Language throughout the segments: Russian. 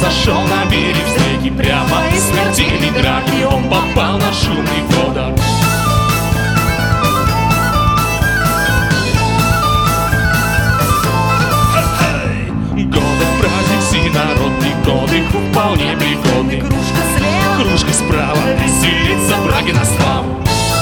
сошел на берег реки. Прямо из смертельной драки он попал на шумный водор. Годы, праздник всенародный, годы вполне пригодный. Кружка слева, кружка справа, веселится браги на славу.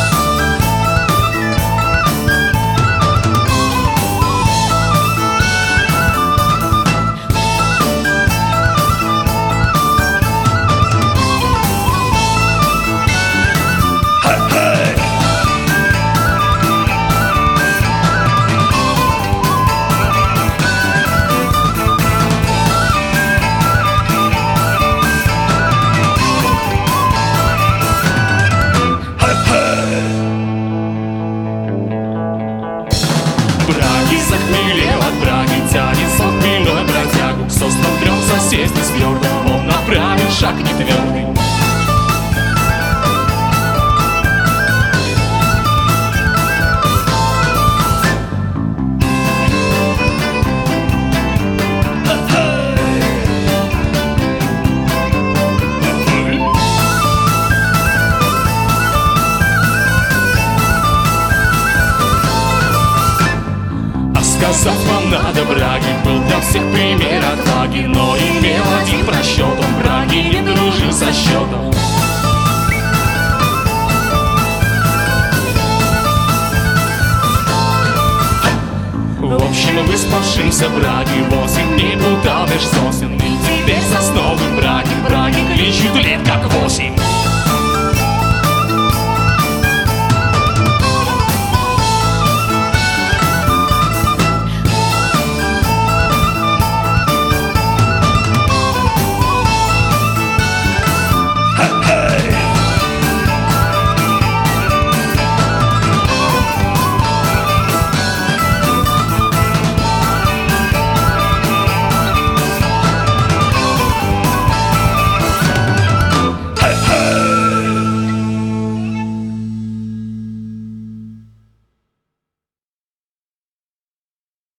Браги захмелел от браги, тянет сон хмельной бродягу. С остров трется сесть не свёрдом, он направил шаг нетвёрдый. Сказав вам надо, браги был для всех пример отваги, но имел один просчет, он браги не дружил со счетом. В общем, выспавшийся браги 8 дней плутал меж сосен, и теперь сосновый браги кличут лет как 8.